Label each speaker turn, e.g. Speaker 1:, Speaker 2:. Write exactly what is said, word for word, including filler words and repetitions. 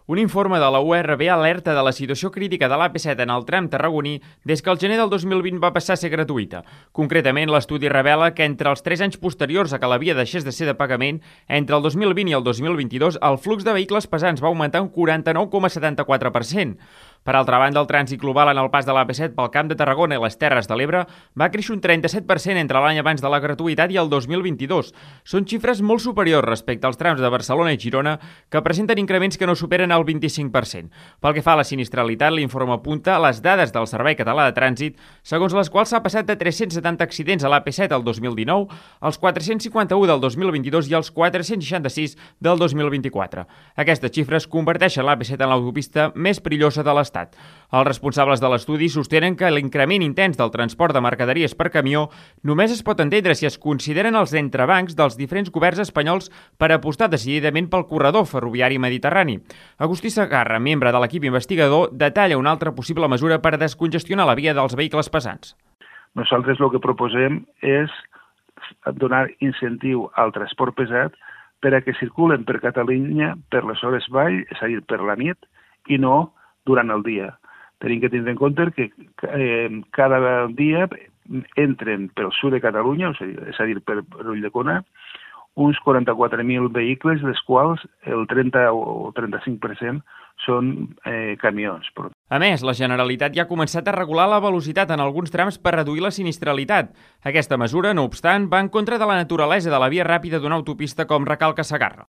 Speaker 1: Un informe de la U R B alerta de la situació crítica de l'A P set en el tram tarragoní des que el gener del dos mil vint va passar a ser gratuïta. Concretament, l'estudi revela que entre els tres anys posteriors a que la via deixés de ser de pagament, entre el dos mil vint i el dos mil vint-i-dos, el flux de vehicles pesants va augmentar un quaranta-nou coma setanta-quatre per cent. Per altra banda, el trànsit global en el pas de l'A P set pel Camp de Tarragona i les Terres de l'Ebre va créixer un trenta-set per cent entre l'any abans de la gratuïtat i el dos mil vint-i-dos. Són xifres molt superiors respecte als trams de Barcelona i Girona, que presenten increments que no superen el vint-i-cinc per cent. Pel que fa a la sinistralitat, l'informe apunta les dades del Servei Català de Trànsit, segons les quals s'ha passat de tres-cents setanta accidents a l'A P set el dos mil dinou als quatre-cents cinquanta-u del dos mil vint-i-dos i als quatre-cents seixanta-sis del dos mil vint-i-quatre. Aquestes xifres converteixen l'A P set en l'autopista més perillosa de l'Estat. Els responsables de l'estudi sostenen que l'increment intens del transport de mercaderies per camió només es pot entendre si es consideren els entrebancs dels diferents governs espanyols per apostar decididament pel corredor ferroviari mediterrani. Agustí Segarra, membre de l'equip investigador, detalla una altra possible mesura per descongestionar la via dels vehicles pesants.
Speaker 2: Nosaltres el que proposem és donar incentiu al transport pesat per a que circulen per Catalunya per les hores vall, és a dir, per la nit, i no durant el dia. Tenim que tindre en compte que eh, cada dia entren pel sud de Catalunya, és a dir, per Ulldecona, uns quaranta-quatre mil vehicles, dels quals el trenta o trenta-cinc per cent són eh, camions.
Speaker 1: A més, la Generalitat ja ha començat a regular la velocitat en alguns trams per reduir la sinistralitat. Aquesta mesura, no obstant, va en contra de la naturalesa de la via ràpida d'una autopista, com recalca Segarra.